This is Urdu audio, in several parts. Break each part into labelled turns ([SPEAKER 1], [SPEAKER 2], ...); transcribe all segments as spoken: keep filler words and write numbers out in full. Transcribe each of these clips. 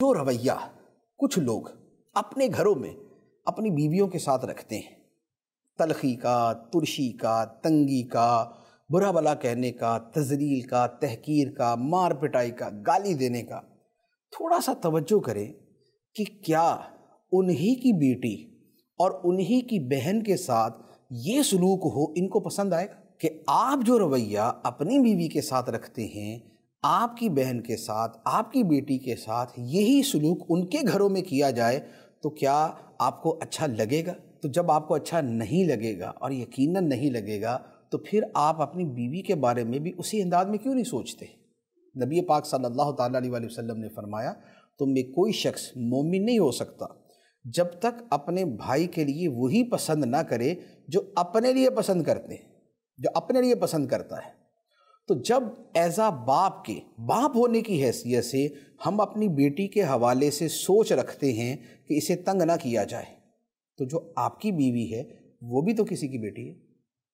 [SPEAKER 1] جو رویہ کچھ لوگ اپنے گھروں میں اپنی بیویوں کے ساتھ رکھتے ہیں، تلخی کا، ترشی کا، تنگی کا، برا بلا کہنے کا، تذلیل کا، تحقیر کا، مار پٹائی کا، گالی دینے کا، تھوڑا سا توجہ کریں کہ کیا انہی کی بیٹی اور انہی کی بہن کے ساتھ یہ سلوک ہو ان کو پسند آئے گا؟ کہ آپ جو رویہ اپنی بیوی کے ساتھ رکھتے ہیں، آپ کی بہن کے ساتھ، آپ کی بیٹی کے ساتھ یہی سلوک ان کے گھروں میں کیا جائے تو کیا آپ کو اچھا لگے گا؟ تو جب آپ کو اچھا نہیں لگے گا، اور یقیناً نہیں لگے گا، تو پھر آپ اپنی بیوی کے بارے میں بھی اسی انداز میں کیوں نہیں سوچتے؟ نبی پاک صلی اللہ تعالیٰ علیہ وآلہ وسلم نے فرمایا، تم میں کوئی شخص مومن نہیں ہو سکتا جب تک اپنے بھائی کے لیے وہی پسند نہ کرے جو اپنے لیے پسند کرتے ہیں، جو اپنے لیے پسند کرتا ہے۔ تو جب ایزا باپ کے باپ ہونے کی حیثیت سے ہم اپنی بیٹی کے حوالے سے سوچ رکھتے ہیں کہ اسے تنگ نہ کیا جائے، تو جو آپ کی بیوی ہے وہ بھی تو کسی کی بیٹی ہے۔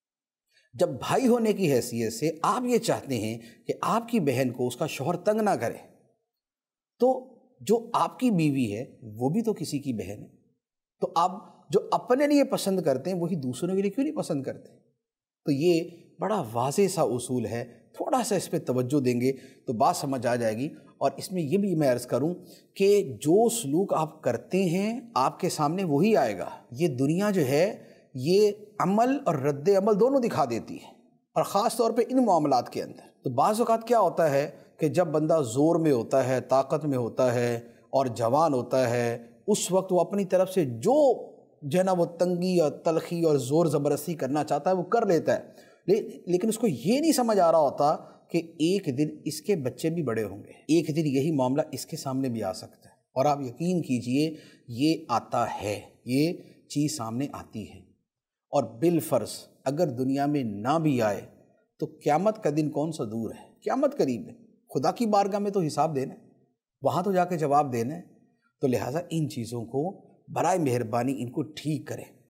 [SPEAKER 1] جب بھائی ہونے کی حیثیت سے آپ یہ چاہتے ہیں کہ آپ کی بہن کو اس کا شوہر تنگ نہ کرے، تو جو آپ کی بیوی ہے وہ بھی تو کسی کی بہن ہے۔ تو آپ جو اپنے لیے پسند کرتے ہیں وہی دوسروں کے لیے کیوں نہیں پسند کرتے؟ تو یہ بڑا واضح سا اصول ہے، تھوڑا سا اس پہ توجہ دیں گے تو بات سمجھ آ جائے گی۔ اور اس میں یہ بھی میں عرض کروں کہ جو سلوک آپ کرتے ہیں آپ کے سامنے وہی آئے گا۔ یہ دنیا جو ہے یہ عمل اور رد عمل دونوں دکھا دیتی ہے، اور خاص طور پہ ان معاملات کے اندر۔ تو بعض اوقات کیا ہوتا ہے کہ جب بندہ زور میں ہوتا ہے، طاقت میں ہوتا ہے اور جوان ہوتا ہے، اس وقت وہ اپنی طرف سے جو جو ہے نا وہ تنگی اور تلخی اور زور زبردستی کرنا چاہتا ہے وہ کر لیتا ہے، لیکن اس کو یہ نہیں سمجھ آ رہا ہوتا کہ ایک دن اس کے بچے بھی بڑے ہوں گے، ایک دن یہی معاملہ اس کے سامنے بھی آ سکتا ہے۔ اور آپ یقین کیجئے یہ آتا ہے، یہ چیز سامنے آتی ہے، اور بالفرض اگر دنیا میں نہ بھی آئے تو قیامت کا دن کون سا دور ہے، قیامت قریب ہے، خدا کی بارگاہ میں تو حساب دینا ہے، وہاں تو جا کے جواب دینا ہے۔ تو لہٰذا ان چیزوں کو برائے مہربانی ان کو ٹھیک کریں۔